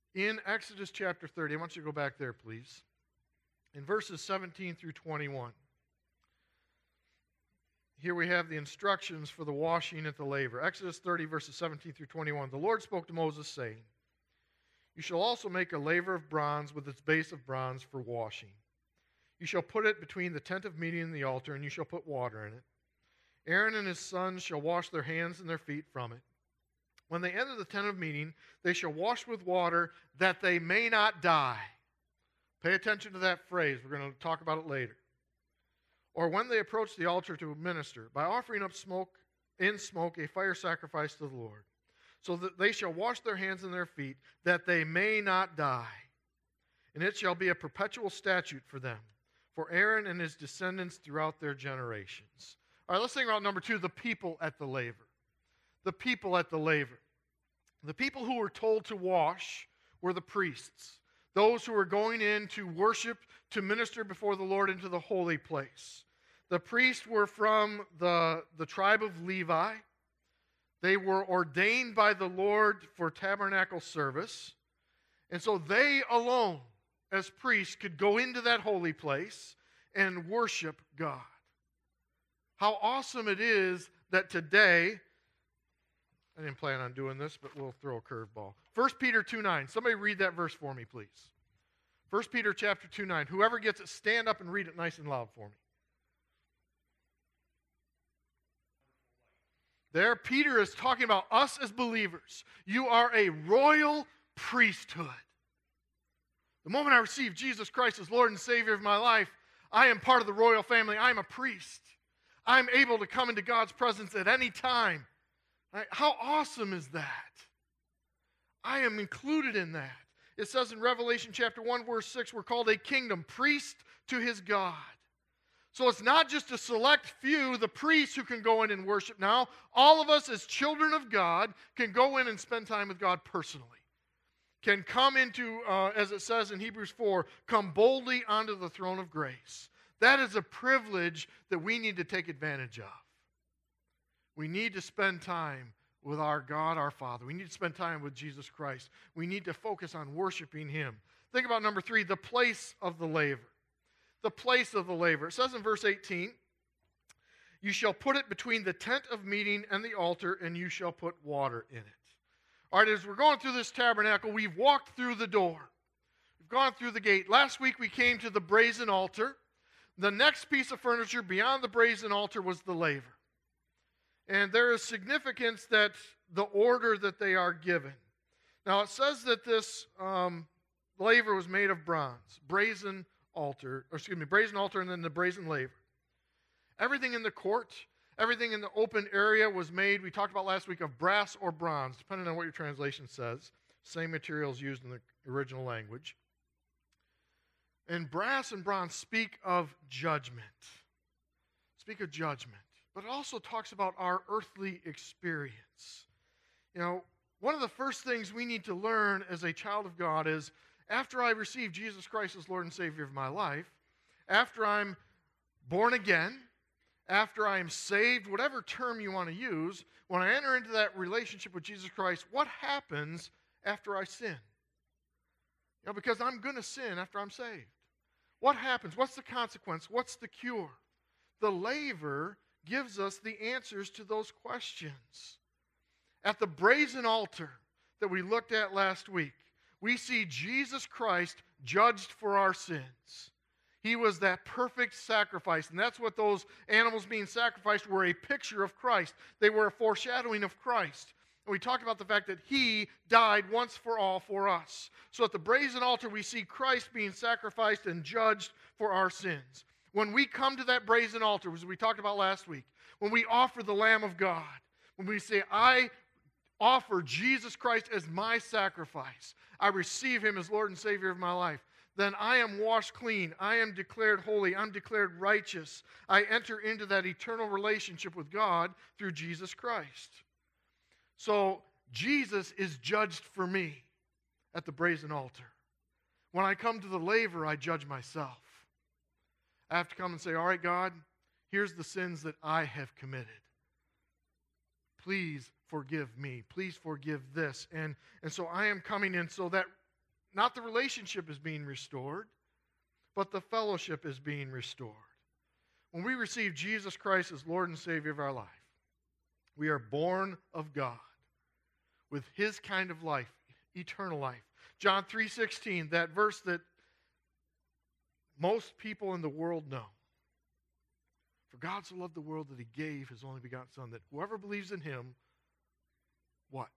In Exodus chapter 30, I want you to go back there, please. In verses 17 through 21. Here we have the instructions for the washing at the laver. Exodus 30, verses 17 through 21. The Lord spoke to Moses, saying, You shall also make a laver of bronze with its base of bronze for washing. You shall put it between the tent of meeting and the altar, and you shall put water in it. Aaron and his sons shall wash their hands and their feet from it. When they enter the tent of meeting, they shall wash with water that they may not die. Pay attention to that phrase. We're going to talk about it later. Or when they approach the altar to minister, by offering up smoke a fire sacrifice to the Lord. So that they shall wash their hands and their feet, that they may not die. And it shall be a perpetual statute for them, for Aaron and his descendants throughout their generations. All right, let's think about number 2, the people at the laver. The people at the laver. The people who were told to wash were the priests, those who were going in to worship, to minister before the Lord into the holy place. The priests were from the tribe of Levi. They were ordained by the Lord for tabernacle service. And so they alone, as priests, could go into that holy place and worship God. How awesome it is that today, I didn't plan on doing this, but we'll throw a curveball. 1 Peter 2:9. Somebody read that verse for me, please. 1 Peter chapter 2:9. Whoever gets it, stand up and read it nice and loud for me. There, Peter is talking about us as believers. You are a royal priesthood. The moment I receive Jesus Christ as Lord and Savior of my life, I am part of the royal family. I'm a priest. I'm able to come into God's presence at any time. Right? How awesome is that? I am included in that. It says in Revelation chapter 1, verse 6, we're called a kingdom, priest to his God. So it's not just a select few, the priests, who can go in and worship now. All of us as children of God can go in and spend time with God personally. Can come into, as it says in Hebrews 4, come boldly onto the throne of grace. That is a privilege that we need to take advantage of. We need to spend time with our God, our Father. We need to spend time with Jesus Christ. We need to focus on worshiping Him. Think about number 3, the place of the laver. The place of the laver. It says in verse 18, you shall put it between the tent of meeting and the altar, and you shall put water in it. All right, as we're going through this tabernacle, we've walked through the door. We've gone through the gate. Last week we came to the brazen altar. The next piece of furniture beyond the brazen altar was the laver. And there is significance that the order that they are given. Now it says that this laver was made of bronze, brazen altar and then the brazen laver. Everything in the court, everything in the open area was made, we talked about last week, of brass or bronze, depending on what your translation says. Same materials used in the original language. And brass and bronze speak of judgment. Speak of judgment. But it also talks about our earthly experience. You know, one of the first things we need to learn as a child of God is, after I receive Jesus Christ as Lord and Savior of my life, after I'm born again, after I am saved, whatever term you want to use, when I enter into that relationship with Jesus Christ, what happens after I sin? You know, because I'm going to sin after I'm saved. What happens? What's the consequence? What's the cure? The laver gives us the answers to those questions. At the brazen altar that we looked at last week, we see Jesus Christ judged for our sins. He was that perfect sacrifice, and that's what those animals being sacrificed were, a picture of Christ. They were a foreshadowing of Christ. And we talked about the fact that He died once for all for us. So at the brazen altar, we see Christ being sacrificed and judged for our sins. When we come to that brazen altar, as we talked about last week, when we offer the Lamb of God, when we say, I offer Jesus Christ as my sacrifice, I receive Him as Lord and Savior of my life, then I am washed clean. I am declared holy. I'm declared righteous. I enter into that eternal relationship with God through Jesus Christ. So Jesus is judged for me at the brazen altar. When I come to the laver, I judge myself. I have to come and say, all right, God, here's the sins that I have committed. Please forgive me. Please forgive this. And so I am coming in so that not the relationship is being restored, but the fellowship is being restored. When we receive Jesus Christ as Lord and Savior of our life, we are born of God with his kind of life, eternal life. John 3:16, that verse that most people in the world know. For God so loved the world that he gave his only begotten Son, that whoever believes in him, what?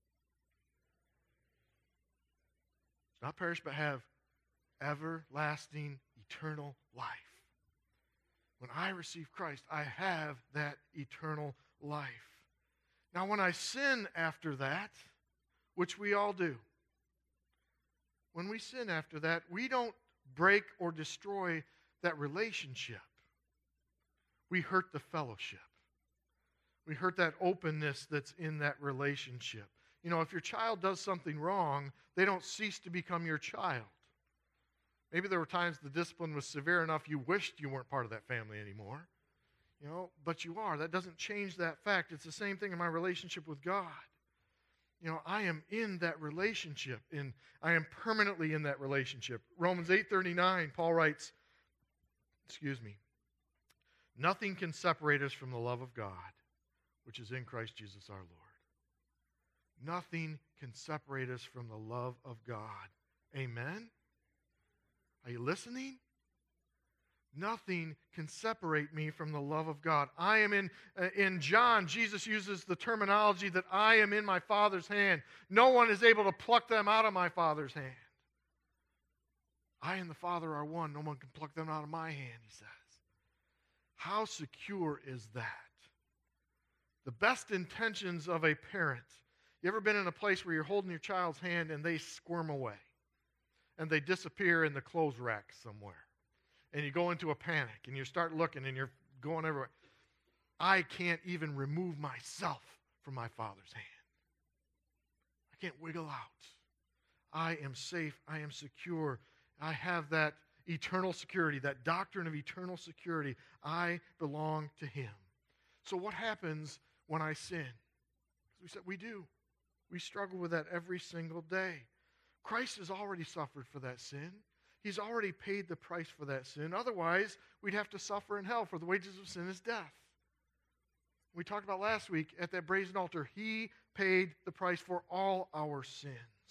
Not perish, but have everlasting, eternal life. When I receive Christ, I have that eternal life. Now, when I sin after that, which we all do, when we sin after that, we don't break or destroy that relationship. We hurt the fellowship. We hurt that openness that's in that relationship. You know, if your child does something wrong, they don't cease to become your child. Maybe there were times the discipline was severe enough you wished you weren't part of that family anymore. You know, but you are. That doesn't change that fact. It's the same thing in my relationship with God. You know, I am in that relationship, and I am permanently in that relationship. Romans 8:39, Paul writes, nothing can separate us from the love of God, which is in Christ Jesus our Lord. Nothing can separate us from the love of God. Amen? Are you listening? Nothing can separate me from the love of God. I am in John, Jesus uses the terminology that I am in my Father's hand. No one is able to pluck them out of my Father's hand. I and the Father are one. No one can pluck them out of my hand, he says. How secure is that? The best intentions of a parent. You ever been in a place where you're holding your child's hand and they squirm away? And they disappear in the clothes rack somewhere. And you go into a panic and you start looking and you're going everywhere. I can't even remove myself from my Father's hand. I can't wiggle out. I am safe. I am secure. I have that eternal security, that doctrine of eternal security. I belong to him. So what happens when I sin? We said we do. We struggle with that every single day. Christ has already suffered for that sin. He's already paid the price for that sin. Otherwise, we'd have to suffer in hell, for the wages of sin is death. We talked about last week at that brazen altar, he paid the price for all our sins.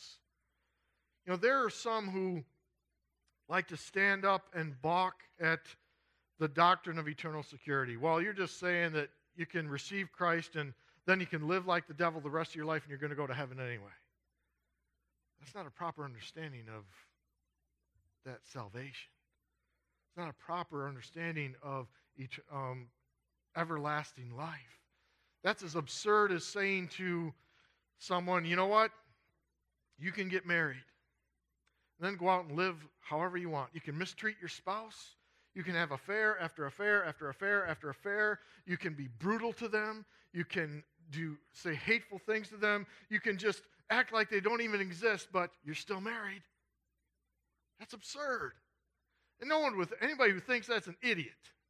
You know, there are some who like to stand up and balk at the doctrine of eternal security. Well, you're just saying that you can receive Christ and then you can live like the devil the rest of your life and you're going to go to heaven anyway. That's not a proper understanding of that salvation. It's not a proper understanding of everlasting life. That's as absurd as saying to someone, you know what? You can get married. And then go out and live however you want. You can mistreat your spouse. You can have affair after affair after affair after affair. You can be brutal to them. You can say hateful things to them. You can just act like they don't even exist, but you're still married. That's absurd. And anybody who thinks that's an idiot.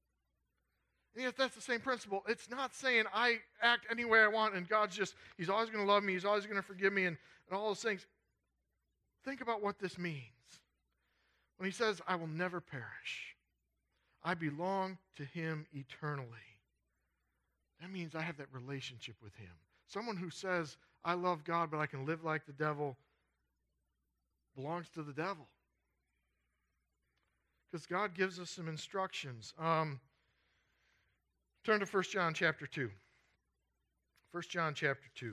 And yet that's the same principle. It's not saying I act any way I want and he's always going to love me, he's always going to forgive me, and all those things. Think about what this means. When he says, I will never perish. I belong to him eternally. That means I have that relationship with him. Someone who says, I love God, but I can live like the devil, belongs to the devil. Because God gives us some instructions. Turn to 1 John chapter 2. 1 John chapter 2.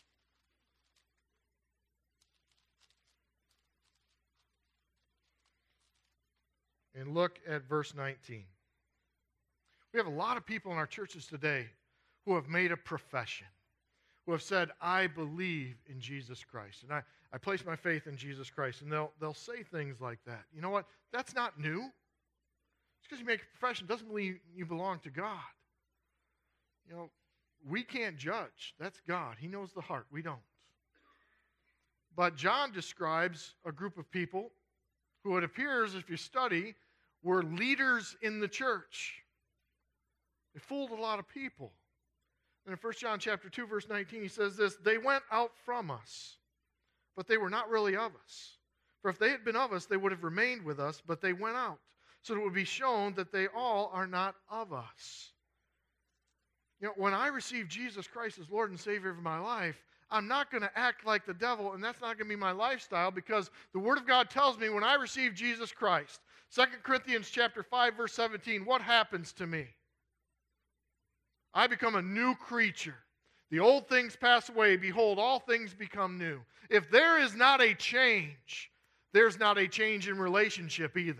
And look at verse 19. We have a lot of people in our churches today who have made a profession, who have said, I believe in Jesus Christ, and I place my faith in Jesus Christ. And they'll say things like that. You know what? That's not new. Just because you make a profession doesn't mean you belong to God. You know, we can't judge. That's God. He knows the heart. We don't. But John describes a group of people who it appears, if you study, were leaders in the church. They fooled a lot of people. And in 1 John chapter 2, verse 19, he says this, they went out from us, but they were not really of us. For if they had been of us, they would have remained with us, but they went out, so that it would be shown that they all are not of us. You know, when I receive Jesus Christ as Lord and Savior of my life, I'm not going to act like the devil, and that's not going to be my lifestyle, because the Word of God tells me when I receive Jesus Christ, 2 Corinthians chapter 5, verse 17, what happens to me? I become a new creature. The old things pass away. Behold, all things become new. If there is not a change, there's not a change in relationship either.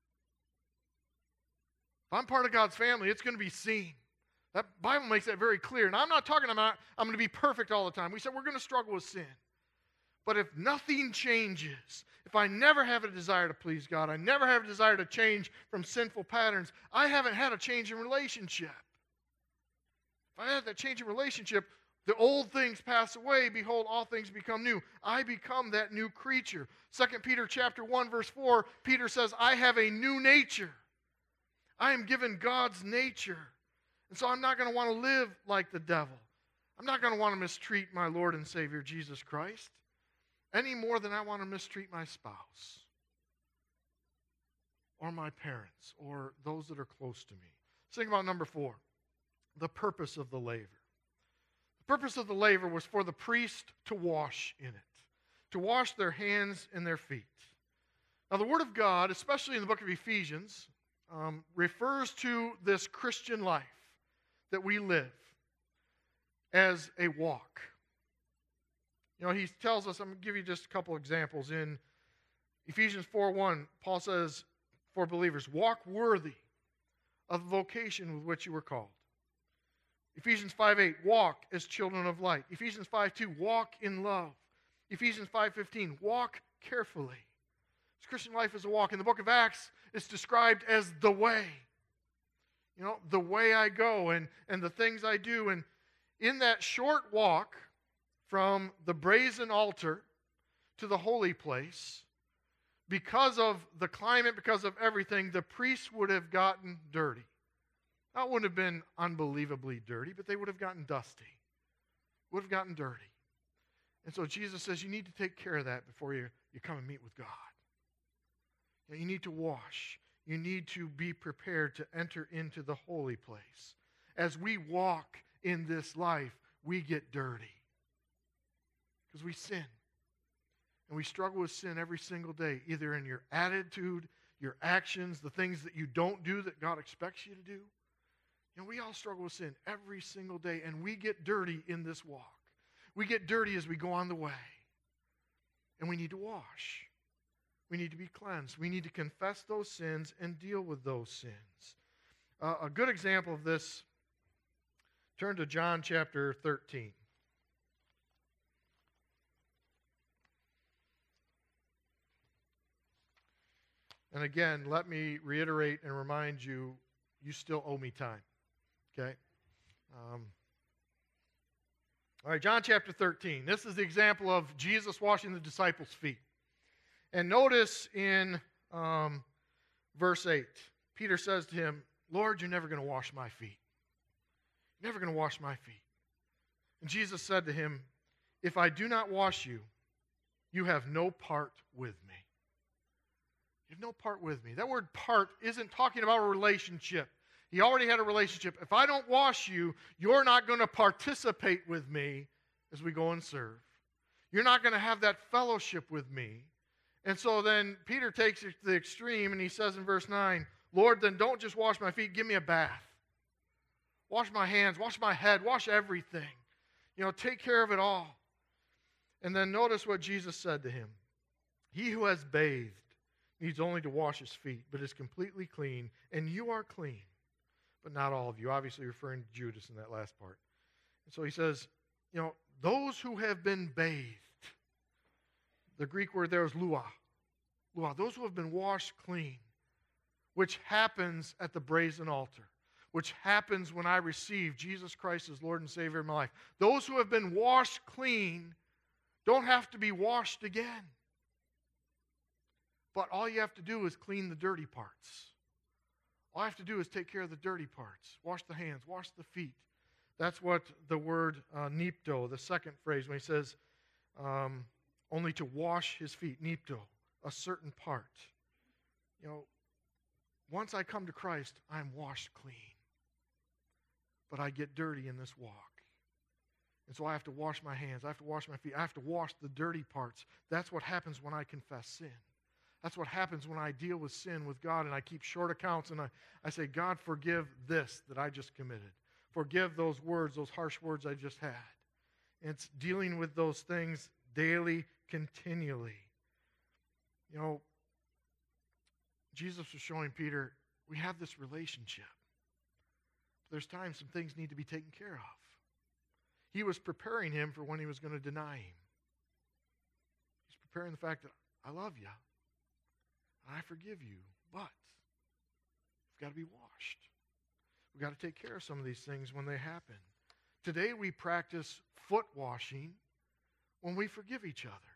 If I'm part of God's family, it's going to be seen. That Bible makes that very clear. And I'm not talking about I'm going to be perfect all the time. We said we're going to struggle with sin. But if nothing changes, if I never have a desire to please God, I never have a desire to change from sinful patterns, I haven't had a change in relationship. If I had that change in relationship, the old things pass away. Behold, all things become new. I become that new creature. 2 Peter chapter 1, verse 4, Peter says, I have a new nature. I am given God's nature. And so I'm not going to want to live like the devil. I'm not going to want to mistreat my Lord and Savior, Jesus Christ, any more than I want to mistreat my spouse or my parents or those that are close to me. Let's think about number 4, the purpose of the laver. The purpose of the laver was for the priest to wash in it, to wash their hands and their feet. Now, the Word of God, especially in the book of Ephesians, refers to this Christian life that we live as a walk. You know, he tells us, I'm going to give you just a couple examples. In Ephesians 4:1, Paul says, for believers, walk worthy of the vocation with which you were called. Ephesians 5:8, walk as children of light. Ephesians 5:2, walk in love. Ephesians 5:15, walk carefully. This Christian life is a walk. In the book of Acts, it's described as the way. You know, the way I go and the things I do. And in that short walk from the brazen altar to the holy place, because of the climate, because of everything, the priests would have gotten dirty. That wouldn't have been unbelievably dirty, but they would have gotten dusty. Would have gotten dirty. And so Jesus says you need to take care of that before you come and meet with God. You need to wash. You need to be prepared to enter into the holy place. As we walk in this life, we get dirty. Because we sin. And we struggle with sin every single day, either in your attitude, your actions, the things that you don't do that God expects you to do. You know, we all struggle with sin every single day, and we get dirty in this walk. We get dirty as we go on the way. And we need to wash. We need to be cleansed. We need to confess those sins and deal with those sins. A good example of this, turn to John chapter 13. And again, let me reiterate and remind you, you still owe me time. Okay? All right, John chapter 13. This is the example of Jesus washing the disciples' feet. And notice in verse 8, Peter says to him, Lord, you're never going to wash my feet. You're never going to wash my feet. And Jesus said to him, if I do not wash you, you have no part with me. You have no part with me. That word part isn't talking about a relationship. He already had a relationship. If I don't wash you, you're not going to participate with me as we go and serve. You're not going to have that fellowship with me. And so then Peter takes it to the extreme and he says in verse 9, Lord, then don't just wash my feet, give me a bath. Wash my hands, wash my head, wash everything. You know, take care of it all. And then notice what Jesus said to him. He who has bathed needs only to wash his feet, but is completely clean, and you are clean, but not all of you. Obviously referring to Judas in that last part. And so he says, you know, those who have been bathed, the Greek word there is lua. Lua, those who have been washed clean, which happens at the brazen altar, which happens when I receive Jesus Christ as Lord and Savior of my life. Those who have been washed clean don't have to be washed again. But all you have to do is clean the dirty parts. All I have to do is take care of the dirty parts. Wash the hands, wash the feet. That's what the word nipto, the second phrase, when he says only to wash his feet, nipto, a certain part. Once I come to Christ, I'm washed clean. But I get dirty in this walk. And so I have to wash my hands. I have to wash my feet. I have to wash the dirty parts. That's what happens when I confess sin. That's what happens when I deal with sin with God and I keep short accounts and I say, God, forgive this that I just committed. Forgive those words, those harsh words I just had. And it's dealing with those things daily, continually. Jesus was showing Peter, we have this relationship. There's times some things need to be taken care of. He was preparing him for when he was going to deny him. He's preparing the fact that I love you, and I forgive you, but we've got to be washed. We've got to take care of some of these things when they happen. Today we practice foot washing when we forgive each other.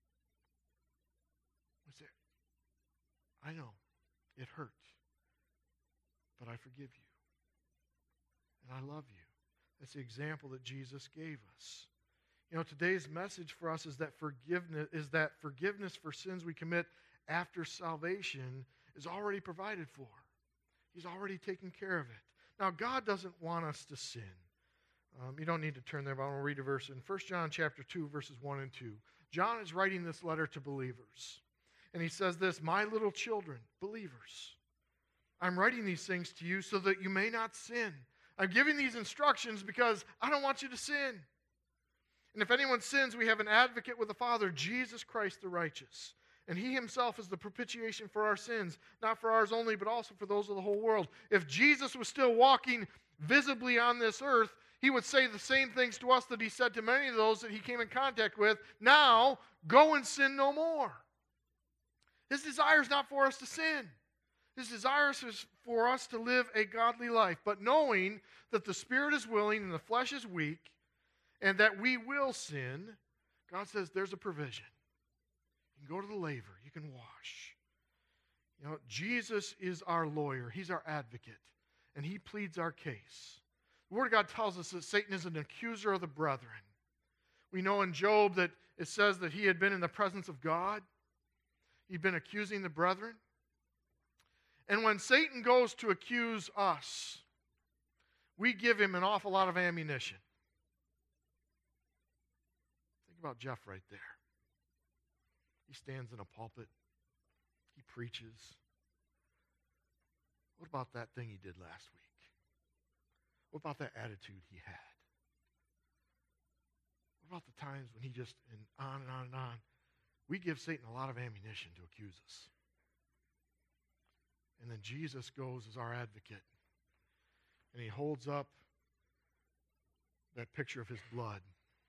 We say, I know, it hurt, but I forgive you. And I love you. That's the example that Jesus gave us. Today's message for us is that forgiveness for sins we commit after salvation is already provided for. He's already taken care of it. Now, God doesn't want us to sin. You don't need to turn there, but I want to read a verse in 1 John chapter 2, verses 1 and 2. John is writing this letter to believers. And he says this, my little children, believers, I'm writing these things to you so that you may not sin. I'm giving these instructions because I don't want you to sin. And if anyone sins, we have an advocate with the Father, Jesus Christ the righteous. And he himself is the propitiation for our sins, not for ours only, but also for those of the whole world. If Jesus was still walking visibly on this earth, he would say the same things to us that he said to many of those that he came in contact with. Now, go and sin no more. His desire is not for us to sin. His desire is for us to live a godly life, but knowing that the spirit is willing and the flesh is weak, and that we will sin, God says there's a provision. You can go to the laver. You can wash. Jesus is our lawyer. He's our advocate, and he pleads our case. The Word of God tells us that Satan is an accuser of the brethren. We know in Job that it says that he had been in the presence of God. He'd been accusing the brethren. And when Satan goes to accuse us, we give him an awful lot of ammunition. Think about Jeff right there. He stands in a pulpit. He preaches. What about that thing he did last week? What about that attitude he had? What about the times when he just, and on and on and on. We give Satan a lot of ammunition to accuse us. And then Jesus goes as our advocate. And he holds up that picture of his blood.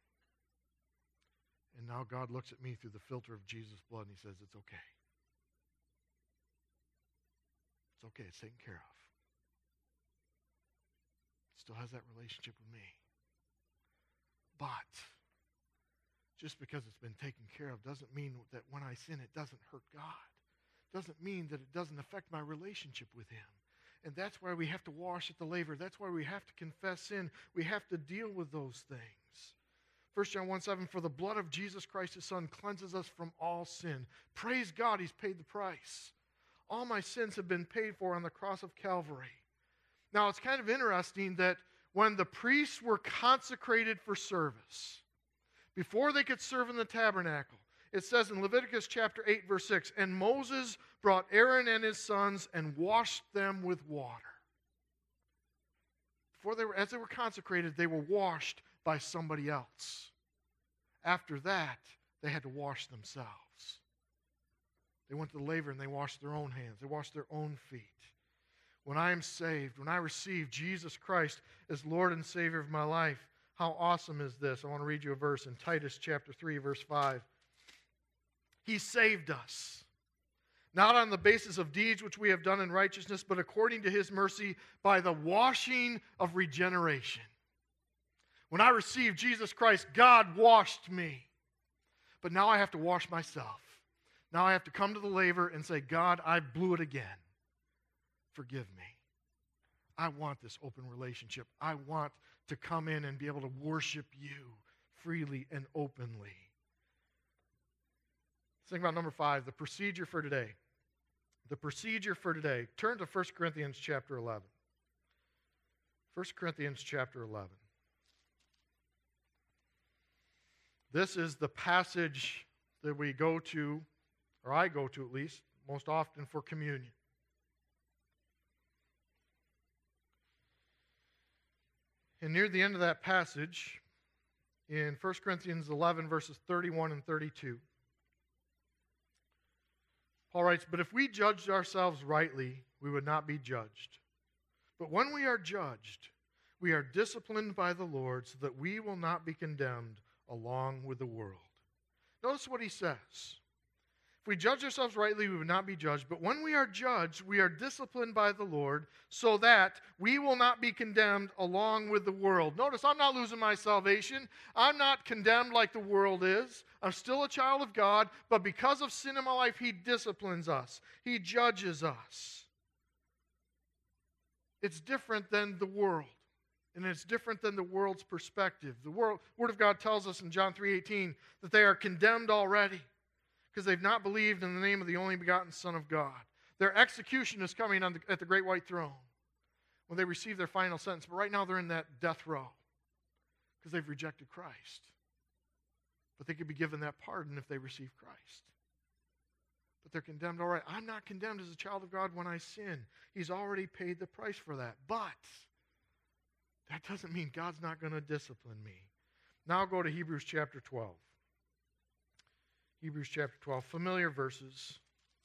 And now God looks at me through the filter of Jesus' blood and he says, it's okay. It's okay. It's taken care of. It still has that relationship with me. But just because it's been taken care of doesn't mean that when I sin, it doesn't hurt God. Doesn't mean that it doesn't affect my relationship with him. And that's why we have to wash at the laver. That's why we have to confess sin. We have to deal with those things. 1 John 1:7, for the blood of Jesus Christ, his Son, cleanses us from all sin. Praise God, he's paid the price. All my sins have been paid for on the cross of Calvary. Now, it's kind of interesting that when the priests were consecrated for service, before they could serve in the tabernacle, it says in Leviticus chapter 8, verse 6, and Moses brought Aaron and his sons and washed them with water. As they were consecrated, they were washed by somebody else. After that, they had to wash themselves. They went to the laver and they washed their own hands. They washed their own feet. When I am saved, when I receive Jesus Christ as Lord and Savior of my life, how awesome is this? I want to read you a verse in Titus chapter 3, verse 5. He saved us, not on the basis of deeds which we have done in righteousness, but according to his mercy by the washing of regeneration. When I received Jesus Christ, God washed me. But now I have to wash myself. Now I have to come to the laver and say, God, I blew it again. Forgive me. I want this open relationship. I want to come in and be able to worship you freely and openly. think about number 5, the procedure for today. The procedure for today. Turn to 1 Corinthians chapter 11. 1 Corinthians chapter 11. This is the passage that we go to, or I go to at least, most often for communion. And near the end of that passage, in 1 Corinthians 11, verses 31 and 32, Paul writes, "But if we judged ourselves rightly, we would not be judged. But when we are judged, we are disciplined by the Lord so that we will not be condemned along with the world." Notice what he says. If we judge ourselves rightly, we would not be judged. But when we are judged, we are disciplined by the Lord so that we will not be condemned along with the world. Notice, I'm not losing my salvation. I'm not condemned like the world is. I'm still a child of God. But because of sin in my life, he disciplines us. He judges us. It's different than the world. And it's different than the world's perspective. The Word of God tells us in John 3:18 that they are condemned already because they've not believed in the name of the only begotten Son of God. Their execution is coming at the great white throne when they receive their final sentence. But right now they're in that death row because they've rejected Christ. But they could be given that pardon if they receive Christ. But they're condemned already. I'm not condemned as a child of God when I sin. He's already paid the price for that. But that doesn't mean God's not going to discipline me. Now I'll go to Hebrews chapter 12. Hebrews chapter 12, familiar verses.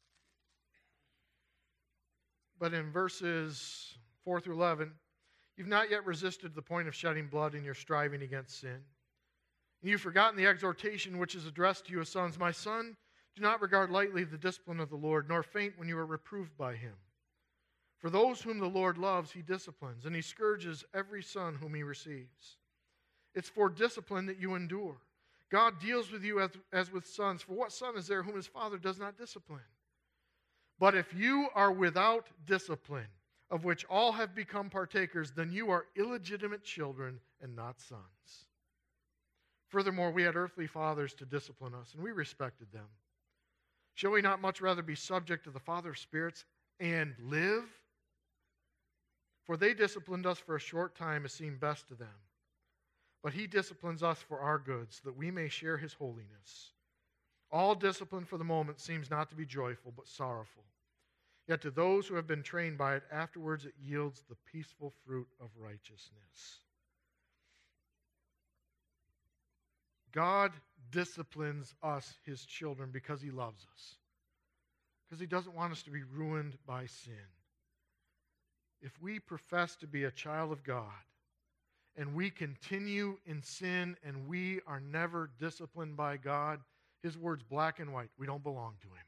But in verses 4 through 11, you've not yet resisted the point of shedding blood in your striving against sin. And you've forgotten the exhortation which is addressed to you as sons. My son, do not regard lightly the discipline of the Lord, nor faint when you are reproved by him. For those whom the Lord loves, he disciplines, and he scourges every son whom he receives. It's for discipline that you endure. God deals with you as with sons. For what son is there whom his father does not discipline? But if you are without discipline, of which all have become partakers, then you are illegitimate children and not sons. Furthermore, we had earthly fathers to discipline us, and we respected them. Shall we not much rather be subject to the Father of spirits and live? For they disciplined us for a short time as seemed best to them. But he disciplines us for our good, so that we may share his holiness. All discipline for the moment seems not to be joyful, but sorrowful. Yet to those who have been trained by it, afterwards it yields the peaceful fruit of righteousness. God disciplines us, his children, because he loves us. Because he doesn't want us to be ruined by sin. If we profess to be a child of God, and we continue in sin, and we are never disciplined by God, his word's black and white. We don't belong to him.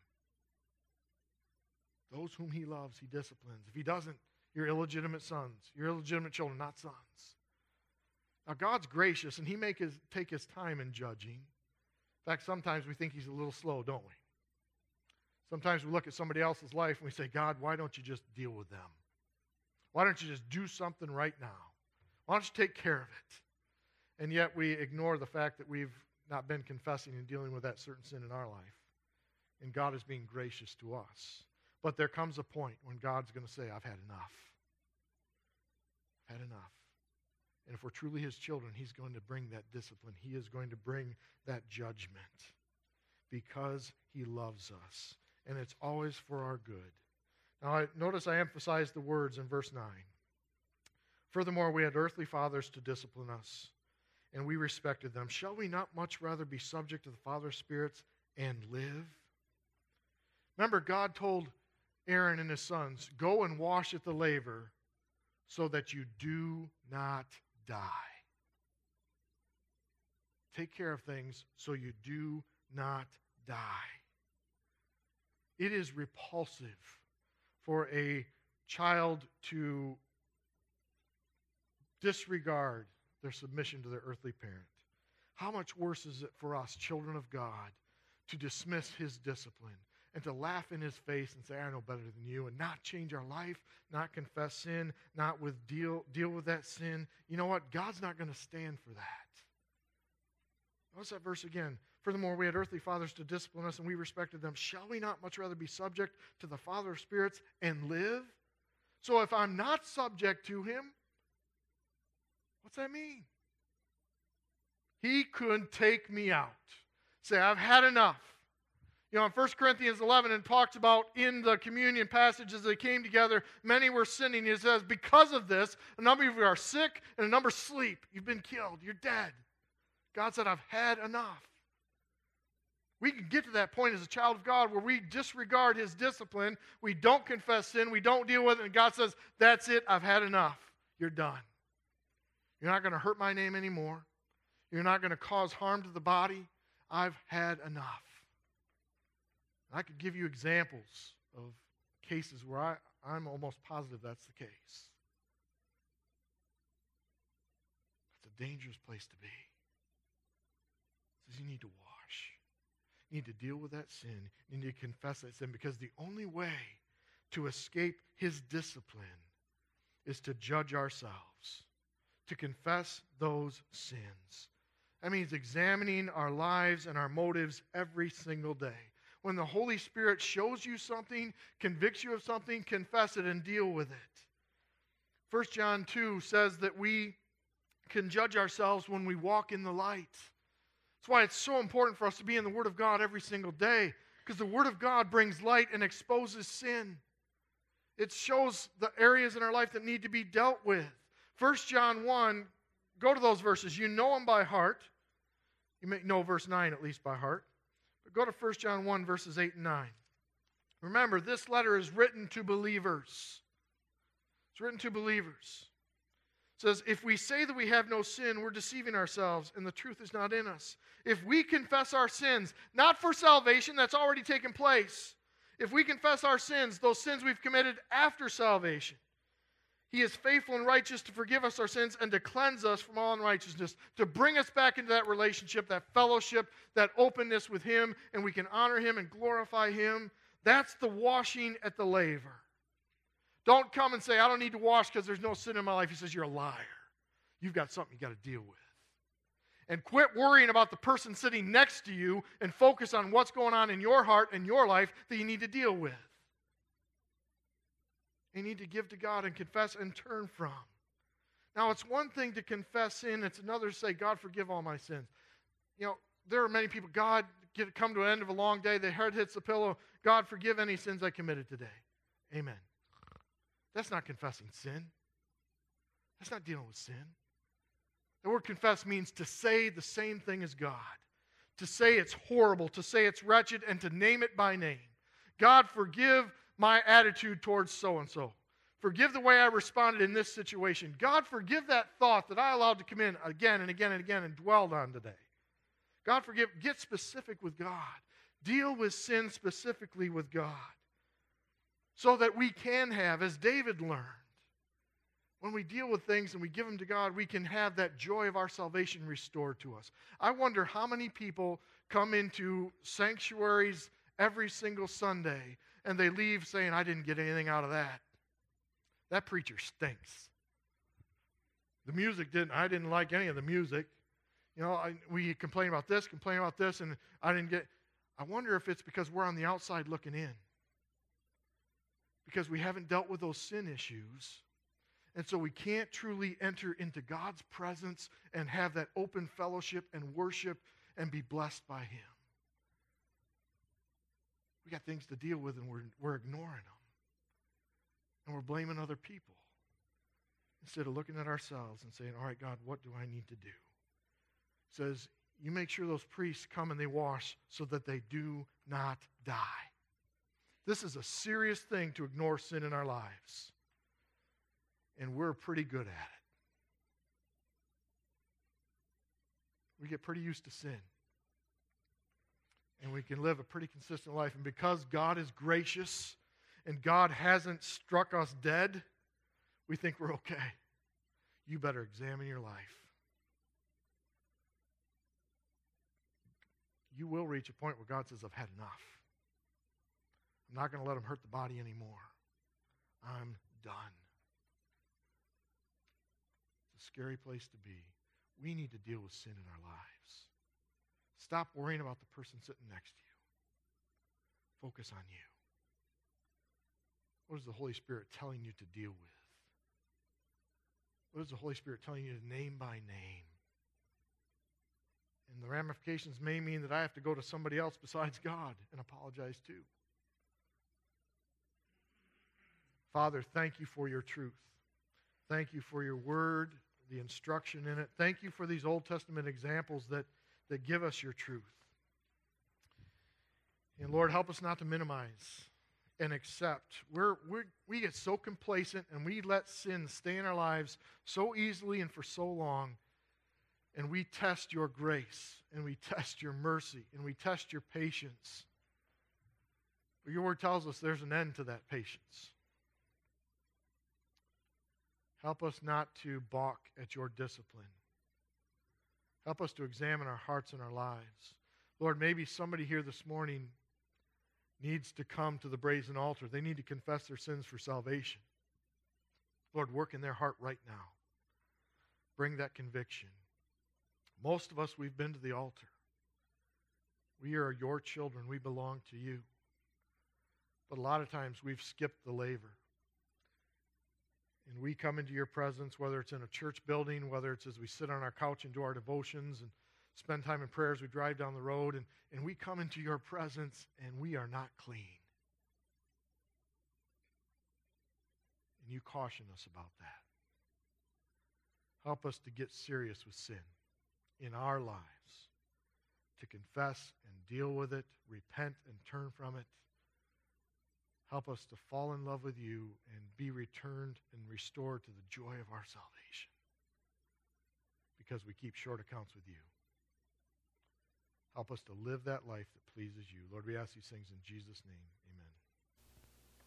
Those whom he loves, he disciplines. If he doesn't, you're illegitimate sons. You're illegitimate children, not sons. Now, God's gracious, and he take his time in judging. In fact, sometimes we think he's a little slow, don't we? Sometimes we look at somebody else's life and we say, God, why don't you just deal with them? Why don't you just do something right now? Why don't you take care of it? And yet we ignore the fact that we've not been confessing and dealing with that certain sin in our life. And God is being gracious to us. But there comes a point when God's going to say, I've had enough. I've had enough. And if we're truly his children, he's going to bring that discipline. He is going to bring that judgment because he loves us. And it's always for our good. Now, notice I emphasize the words in verse 9. Furthermore, we had earthly fathers to discipline us, and we respected them. Shall we not much rather be subject to the Father of spirits and live? Remember, God told Aaron and his sons, go and wash at the laver so that you do not die. Take care of things so you do not die. It is repulsive for a child to disregard their submission to their earthly parent. How much worse is it for us, children of God, to dismiss his discipline and to laugh in his face and say, I know better than you, and not change our life, not confess sin, not deal with that sin. You know what? God's not going to stand for that. Notice that verse again. Furthermore, we had earthly fathers to discipline us, and we respected them. Shall we not much rather be subject to the Father of spirits and live? So if I'm not subject to him, what's that mean? He couldn't take me out. Say, I've had enough. In 1 Corinthians 11, it talks about in the communion passage as they came together, many were sinning. It says, because of this, a number of you are sick and a number sleep. You've been killed. You're dead. God said, I've had enough. We can get to that point as a child of God where we disregard his discipline. We don't confess sin. We don't deal with it. And God says, that's it. I've had enough. You're done. You're not going to hurt my name anymore. You're not going to cause harm to the body. I've had enough. I could give you examples of cases where I'm almost positive that's the case. It's a dangerous place to be. It says you need to wash. You need to deal with that sin. You need to confess that sin, because the only way to escape his discipline is to judge ourselves, to confess those sins. That means examining our lives and our motives every single day. When the Holy Spirit shows you something, convicts you of something, confess it and deal with it. 1 John 2 says that we can judge ourselves when we walk in the light. That's why it's so important for us to be in the Word of God every single day, because the Word of God brings light and exposes sin. It shows the areas in our life that need to be dealt with. 1 John 1, go to those verses. You know them by heart. You may know verse 9 at least by heart. But go to 1 John 1, verses 8 and 9. Remember, this letter is written to believers. It's written to believers. It says, if we say that we have no sin, we're deceiving ourselves, and the truth is not in us. If we confess our sins, not for salvation, that's already taken place. If we confess our sins, those sins we've committed after salvation, he is faithful and righteous to forgive us our sins and to cleanse us from all unrighteousness, to bring us back into that relationship, that fellowship, that openness with him, and we can honor him and glorify him. That's the washing at the laver. Don't come and say, I don't need to wash because there's no sin in my life. He says, you're a liar. You've got something you got to deal with. And quit worrying about the person sitting next to you and focus on what's going on in your heart and your life that you need to deal with. You need to give to God and confess and turn from. Now, it's one thing to confess sin. It's another to say, God, forgive all my sins. There are many people, God, come to an end of a long day. Their head hits the pillow. God, forgive any sins I committed today. Amen. That's not confessing sin. That's not dealing with sin. The word confess means to say the same thing as God. To say it's horrible, to say it's wretched, and to name it by name. God, forgive my attitude towards so-and-so. Forgive the way I responded in this situation. God, forgive that thought that I allowed to come in again and again and again and dwelled on today. God, forgive. Get specific with God. Deal with sin specifically with God. So that we can have, as David learned, when we deal with things and we give them to God, we can have that joy of our salvation restored to us. I wonder how many people come into sanctuaries every single Sunday and they leave saying, I didn't get anything out of that. That preacher stinks. The music I didn't like any of the music. We complain about this, and I didn't get. I wonder if it's because we're on the outside looking in. Because we haven't dealt with those sin issues. And so we can't truly enter into God's presence and have that open fellowship and worship and be blessed by him. We got things to deal with, and we're ignoring them. And we're blaming other people instead of looking at ourselves and saying, all right, God, what do I need to do? It says, you make sure those priests come and they wash so that they do not die. This is a serious thing to ignore sin in our lives. And we're pretty good at it. We get pretty used to sin. And we can live a pretty consistent life. And because God is gracious and God hasn't struck us dead, we think we're okay. You better examine your life. You will reach a point where God says, I've had enough. I'm not going to let him hurt the body anymore. I'm done. It's a scary place to be. We need to deal with sin in our lives. Stop worrying about the person sitting next to you. Focus on you. What is the Holy Spirit telling you to deal with? What is the Holy Spirit telling you to name by name? And the ramifications may mean that I have to go to somebody else besides God and apologize too. Father, thank you for your truth. Thank you for your word, the instruction in it. Thank you for these Old Testament examples that give us your truth. And Lord, help us not to minimize and accept. We get so complacent and we let sin stay in our lives so easily and for so long. And we test your grace, and we test your mercy, and we test your patience. But your word tells us there's an end to that patience. Help us not to balk at your discipline. Help us to examine our hearts and our lives. Lord, maybe somebody here this morning needs to come to the brazen altar. They need to confess their sins for salvation. Lord, work in their heart right now. Bring that conviction. Most of us, we've been to the altar. We are your children. We belong to you. But a lot of times we've skipped the laver. And we come into your presence, whether it's in a church building, whether it's as we sit on our couch and do our devotions and spend time in prayer as we drive down the road, and we come into your presence and we are not clean. And you caution us about that. Help us to get serious with sin in our lives, to confess and deal with it, repent and turn from it. Help us to fall in love with you and be returned and restored to the joy of our salvation, because we keep short accounts with you. Help us to live that life that pleases you. Lord, we ask these things in Jesus' name.